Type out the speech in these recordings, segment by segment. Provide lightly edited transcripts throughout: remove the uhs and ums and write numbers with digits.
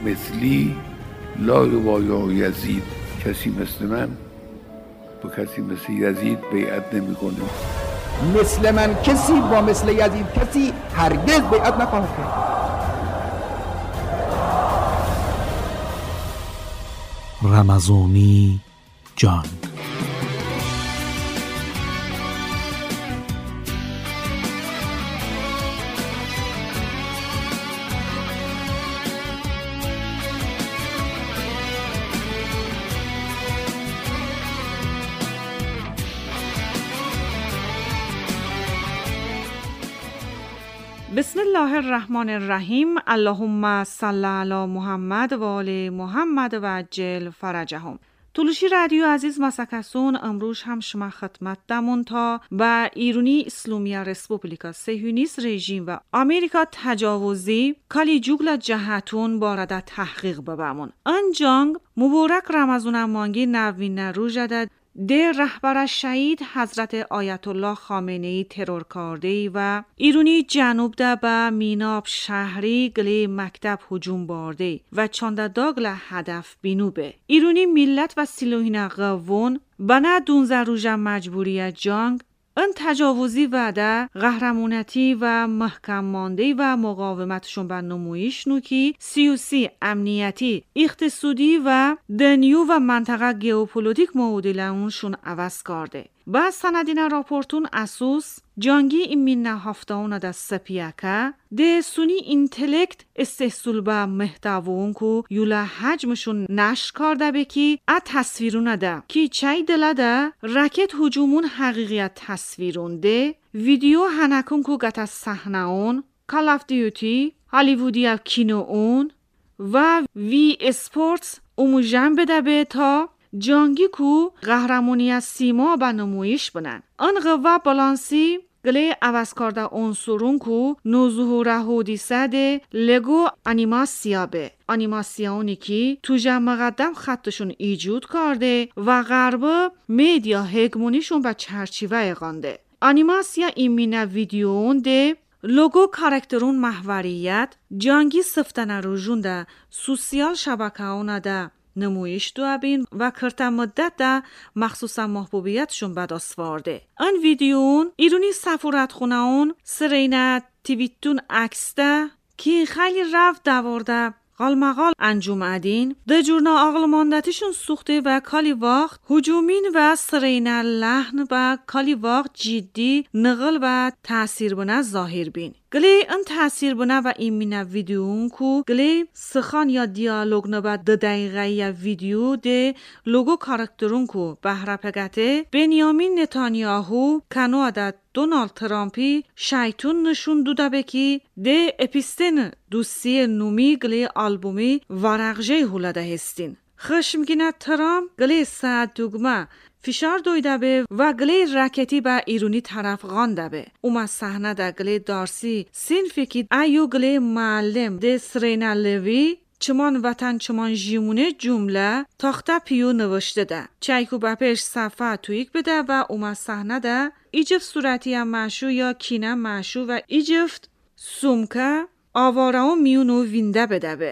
مثلی لا یبایع یزید، کسی مثل من با کسی مثل یزید بیعت نمی‌کنه. مثل من کسی با مثل یزید کسی هرگز بیعت نخواهد کرد. رمضانی جان. بسم الله الرحمن الرحیم. اللهم صل علی محمد و آل محمد و عجل فرجهم. تولوشی رادیو عزیز مسکسون امروز هم شما خدمت دمون تا با ایرانی اسلامی رسپوبلیکا صهیونیست رژیم و آمریکا تجاوزی کالی جوگل جهتون بارده تحقیق ببامون. ان جنگ مبارک رمضان مانگی نوین روزده ده رهبر شهید حضرت آیت الله خامنه‌ای ترور کارده و ایرانی جنوب ده به میناب شهری گلی مکتب هجوم بارده و چانده داگل هدف بینوبه. ایرانی ملت و سیلوهین قوون بنا 12 روز مجبوری جنگ ان تجاوزی وعده قهرمانتی و محکم مانده و مقاومتشون به نمایش نوکی سیاسی، امنیتی، اقتصادی و دنیو و منطقه گئوپولیتیک معادله‌شون عوض کرده. با سندین راپورتون اساس جنگی این هفته‌ونه ده سپیاکه ده سونی اینتلکت استحصول به محتوون کو یولا حجمشون نشر کرده بکی ا تصویرونه ده کی چای دله ده راکت هجومون حقیقیت تصویرون ده ویدیو هنکون کو گتا صحنه اون کال اف دیوتی هالیوودی کینو اون و وی اسپورتس اوموجن بده به تا جنگی کو قهرمانی از سیما به نمایش بنن. آن قوه بالانسی گلی عوض کرده عنصرون کو نوظهور حدیثه ده لگو انیماسیا به انیماسیونی که تو جمع مقدم خطشون ایجود کرده و غرب میدیا هگمونیشون به چرچیوه اقانده. انیماسیا ایمینه ویدیوون ده لوگو کارکترون محوریت جنگی سفتن روژون ده سوسیال شبکه اونه ده نمایش دو بین و کرتا مدت ده مخصوصا محبوبیتشون به دست آورده. آن ویدیون ایرانی سفارت خونه اون سرینه تیویتون عکس ده که خیلی رفت دوارده قالمقال انجام ادین ده جورنا آقل ماندتیشون سوخته و کالی وقت هجومین و سرینه لحن و کالی وقت جدی نقل و تأثیر بنا ظاهر بین. گلی ان تأثیر بنا و ایمینه ویدیون کو گلی سخان یا دیالوگ نبا 2 دقیقه یا ویدیو ده لوگو کارکترون کو بهره پگته بنیامین نتانیاهو کنو عدد دونالد ترامپی شایتون نشون دوده بکی ده اپیستن دوستی نومی گلی آلبومی ورقجه هولده هستین. خشمگینه ترامپ گلی ساعت دوگمه فشار دویده به و گلی راکتی به ایرانی طرف غانده به. اوما صحنه ده گلی دارسی سینفی که ایو گلی معلم ده سرینا لوی چمان وطن چمان جیمونه جمله تاخته پیو نوشته ده. چایکو بپیش صفحه تویک بده و اوما صحنه ده ایجفت صورتی هم مشو یا کینه مشو و ایجفت سومکه آواره و میونو وینده بده به.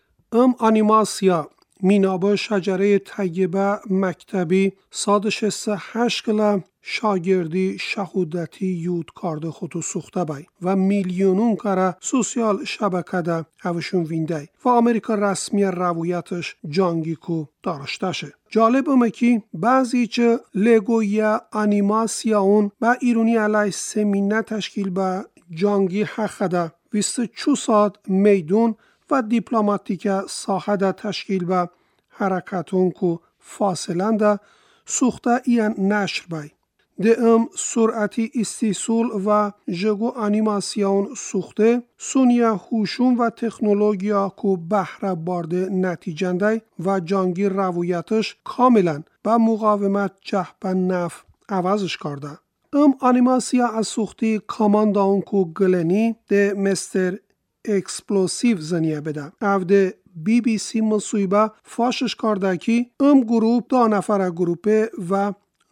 انیماسیا مینابا شجره طیبه مکتبی سادش 8 کلا شاگردی شهودتی یود کرده خودو سوخته بای و میلیونون کاره سوسیال شبکه ده هوشون وینده و آمریکا رسمی رویتش جنگی کو دارشته شه. جالب اومه که بعضی چه لگویا انیماسیاون با ایرانی علی سمینه تشکیل به جنگی حق ده 24 ساعت میدون و دیپلماتیک ساحه ده تشکیل به حرکتون کو فاصلن ده سوخته این نشر بای. ده سرعتی استیصول و جگو انیماسیون سوخته سونیا هوشون و تکنولوژیا کو بهره بارده نتیجنده و جنگی رویتش کاملا به مقاومت جهبن نف عوضش کرده. انیماسیا از سوختی کامانداون کو گلنی ده مستر اکسپلوسیو زنیه بده. او ده بی بی سی مصویبه فاشش کرده که گروپ 2 نفر گروپه و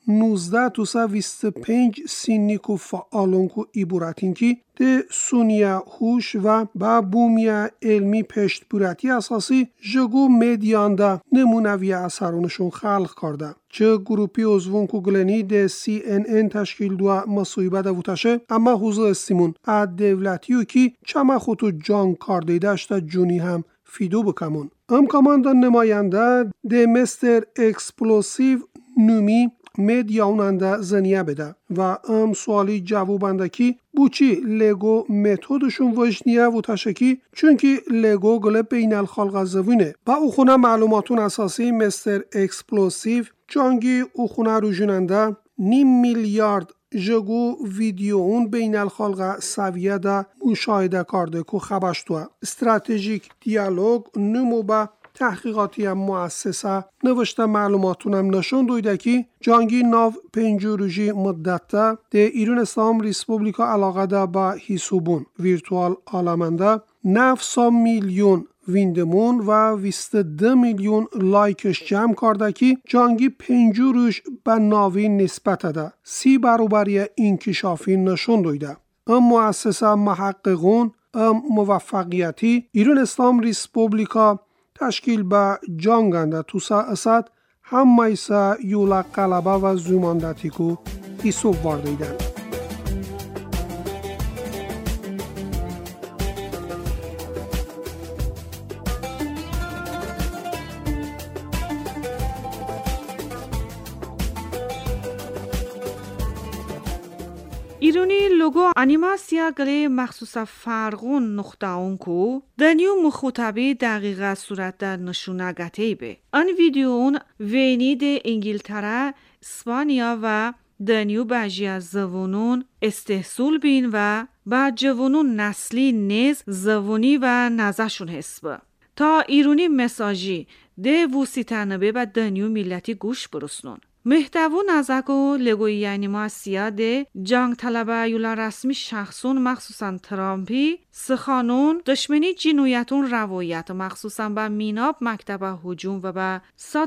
19 توسا 25 سینیکو فعالونکو ایبوراتینکی ده سونیا هوش و با بومیا علمی پشت بورتی اساسی جگو میدیانده نمونوی اثرونشون خلق کرده. چه گروپی ازوونکو گلنی ده CNN تشکیل دوا مصویبه ده وطشه اما حوزه استیمون اد دولتیو کی چما خودو جان کارده داشته جونی هم فیدو بکمون. کماندان نماینده ده مستر اکسپلوسیو نومی میدیاوننده زنیه بده و سوالی جوابنده کی بوچی لگو متدشون وجنیه و تشکی چونکی لگو گله بین الخلق زوینه با او خونه معلوماتون اساسی مستر اکسپلوسیو جانگی او خونه رو جننده 9 میلیارد جگو ویدیوون بین الخلق سویه ده مشاهده کرده که خبشتوه استراتژیک دیالوگ نمو با تحقیقاتی مؤسسه نوشته معلوماتونم نشون دویده که جانگی ناو پنجوروژی مدته ده ایران اسلام ریسپوبلیکا علاقه ده با حسوبون ویرتوال آلمنده 900 میلیون ویندمون و 22 میلیون لایکش جمع کرده که جانگی پنجوروش به ناوی نسبت ده 30 برابری انکشافی نشون دویده. مؤسسه محققون موفقیتی ایران اسلام ریسپوبلیکا تشکیل به جانگنده توسا اسد هم مایسا یولا قلبه و زوماندتی کو ایسوب واردیدن. ایرونی لوگو انیماسیا گلی مخصوصا فرغون نقطه اونکو دنیو مخاطبی دقیقه صورت در نشونه گتهی به. ان ویدیون وینی ده انگلتره، اسپانیا و دنیو بجی از زوانون استحصول بین و با جوانون نسلی نیز زوانی و نزشون حسبه. تا ایرونی مساجی ده وسیطنبه و دنیو ملتی گوش برسنون. محتوی نزدیک لگوی انیماسیا ده جنگ طلبه یولا رسمی شخصون مخصوصا ترامپی سخانون دشمنی جنویتون روایت مخصوصا با میناب مکتب هجوم و با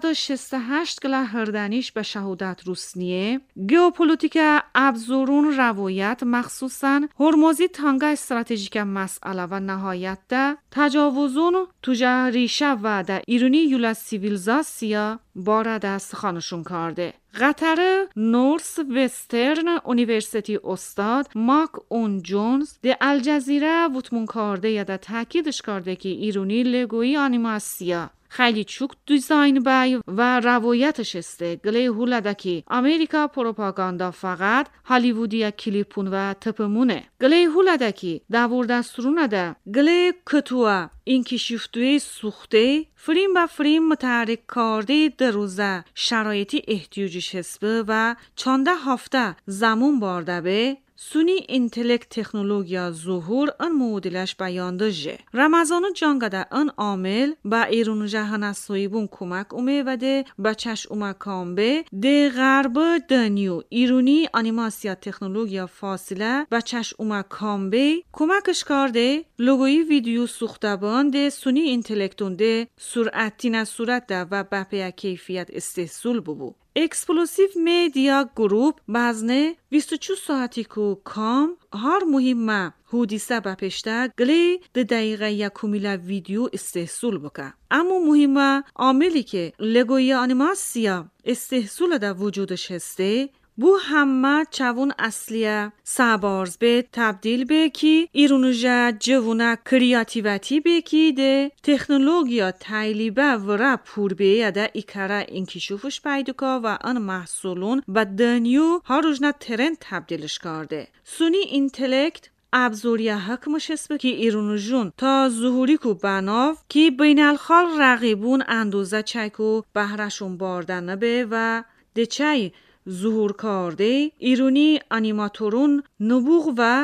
168 گله هردنیش به شهادت روسنیه گئوپولیتیک ابزورون روایت مخصوصا هرمزی تانگا استراتژیک مسئله و نهایت ده تجاوزون توجه ریشه و ده ایرانی یولا سیویلیزاسیا بارد سخانشون کرده. قطر نورس وسترن اونیورسیتی استاد ماک اون جونز ده الجزیره وطمون کرده یا ده تاکیدش کرده که ایرانی لگوی انیماسیا خیلی چوک دیزاین بای و روایتش استه گله هولده که امریکا پروپاگاندا فقط هالیوودیا کلیپون و تپمونه گله هولده که داور دسترونه ده گله کتوه این کشیفتوی سوخته فریم با فریم متحرک کرده در روزه شرایطی احتیاجش حسبه و چانده هفته زمان بارده به سونی اینتلکت تکنولوژیا ظهور ان مدلش بیانده جه. رمضان جانگده ان عامل با ایران جهان سویبون کمک اومه و ده بچش اومه کامبه ده غرب دنیو ایرانی انیماسیا تکنولوژیا فاصله بچش اومه کامبه کمکش کرده لوگوی ویدیو سوختبان ده سونی اینتلکتون ده سرعتی نه صورت ده و بپیا کیفیت استحصول ببو. اکسپلوسیو میدیا گروپ بازنه 24 ساعتی کو کام هر مهمه حدیثه بپشته گلی ده دقیقه یکمیلا ویدیو استحصول بکه. اما مهمه عاملی که لگوی انیماسیا استحصول ده وجودش هسته بو همه چوون اصلیه سابارز به تبدیل به کی ایرونوژه جوونه کریاتیویتی به کی ده تکنولوژیا تایلیبه وره پور به یده ایکاره انکشوفش پیدوکا و ان محصولون و دنیو ها روزنه ترند تبدیلش کرده. سونی اینتلکت ابزوریا حکمش اسبه که ایرونوژون تا ظهوری کو بناو که بین الخال رقیبون اندوزه چایکو بهرشون باردن به و ده چای ظهور کرده ایرانی انیماتورون نبوغ و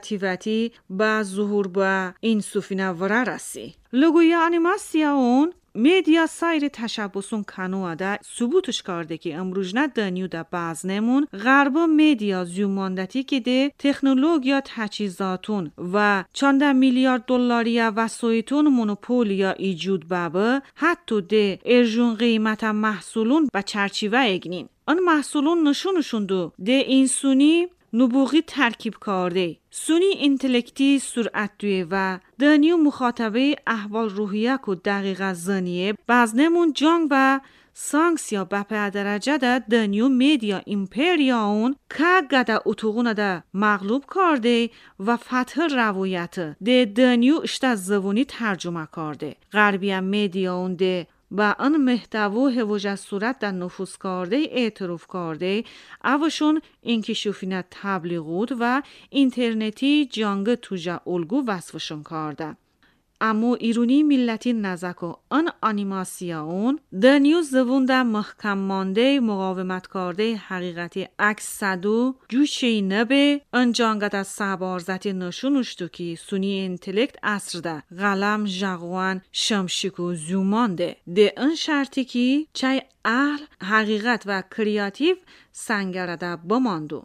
کریاتیویتی با ظهور با این سفینه وره رسی. لگوی انیماسیا اون медиа сайри ташаббусун кануада субутуш карде ки амружна данию да базнемун غربا медиа зюмондати ки де технология تجهیزاتون و 14 میلیارد دلاری وسایتون مونوپولیا ایجود بابه حتی ده ارجون قیمت محصولون با چرچیوه اگنین. آن محصولون نشونشوندو ده این سونی نبوغی ترکیب کرده. سونی انتلکتی سرعت دوی و دانیو مخاطبه احوال روحیه که دقیقا زنیه بازنمون جانگ و سانکسیا بپه درجه ده دانیو میدیا ایمپریاون که گده اتوغونه ده مغلوب کرده و فتح روایت ده دانیو اشتا زبونی ترجمه کرده. غربی میدیاون ده و آن محتوا هوج صورت در نفوذ کرده اعتراف کرده اوشون اینکه شوفینه تبلیغات و اینترنتی جانگ توجه الگو وصفشون کرده. اما ایرونی ملتی نزکو آن انیماسیون دنیو زبون در محکم مانده مقاومت کرده حقیقتی عکس صدو جوشی نبه آن جانگد از سبارزتی نشونشتو که سونی انتلکت اصر ده غلم جغوان شمشیکو زومانده ده آن شرطی که چای اهل حقیقت و کریاتیو سنگرده بماندو.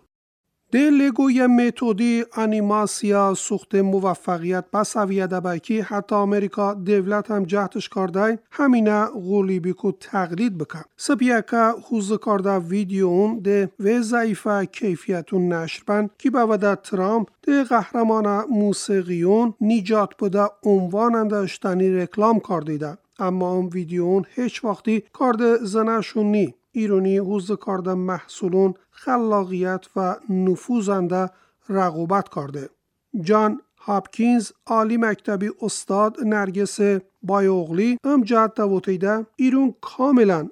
ده لگوی متودی انیماسیا سوخت موفقیت بسویه ده بایکی حتی امریکا دولت هم جهتش کرده همینه غولی بیکو تقلید بکن. سپیه که حوز کرده ویدیون ده و ضعیفه کیفیتون نشر بند که باوده ترامپ ده قهرمان موسیقیون نیجات بوده عنواننده اشتنی رکلام کرده ده. اما اون ویدیون هیچ وقتی کرده زنشون نی. ایرانی حوز کرده محصولون خلاقیت و نفوذنده رقابت کرده. جان هاپکینز عالی مکتبی استاد نرگس بایوغلی امجد دوتیده ایرون کاملا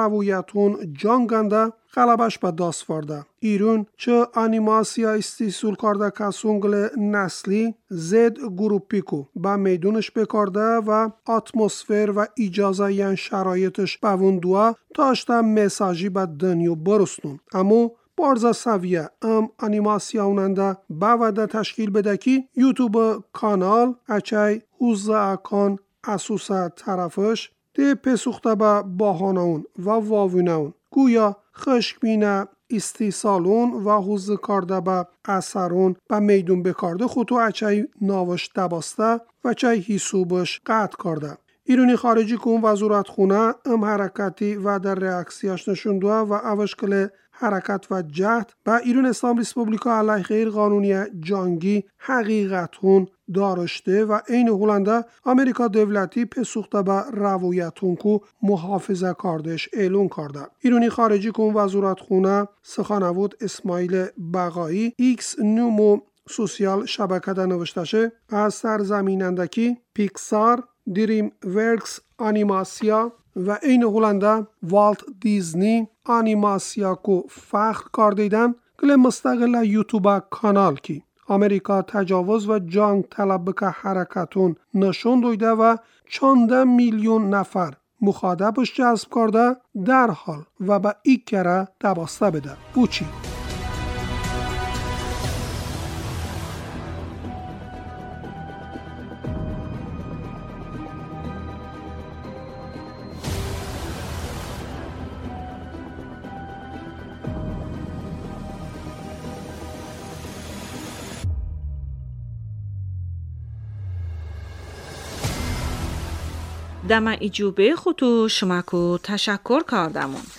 روایتون جانگنده غلبش به دست ورده. ایرون چه انیماسیا استیسول کرده کسونگل نسلی زد گروپیکو با میدونش بکرده و اتمسفر و اجازه ین شرایطش بوندوه تاشته مساجی به دنیو برستون. اما بارزا سویه انیماسیا اوننده باوده تشکیل بده که یوتیوب کانال اچای حوزه اکان اسوسه طرفش ده پسوخته به باهانون و واوینون گویا خشکبینه استیصالون و حوزه کرده به اثرون به میدون بکرده خودو اچای ناوش دباسته و چای حسوبش قطع کرده. ایرانی خارجی که اون وزارت خونه حرکتی و در ریاکسیاش نشونده و اوشکل حرکت و جهد با ایران اسلام ریسپوبلیکا علیه غیر قانونی جنگی حقیقتون دارشته و این هولنده امریکا دولتی پسوخته به روایتون که محافظه کردش اعلان کرده. ایرانی خارجی که اون وزارت خونه سخنوود اسماعیل بقایی ایکس نومو سوسیال شبکه ده نوشتشه از سرزمینندگی پیکسار، دریم ورکس انیماسیا و این هولنده والت دیزنی انیماسیا کو فخر کردیدن گل مستقل یوتیوب کانال کی امریکا تجاوز و جنگ طلب که حرکتون نشون دویده و 14 میلیون نفر مخاطبش جذب کرده در حال و به یک کره دباسته بده. بوچی دم ایجوبه خودو شمکو تشکر کردمون.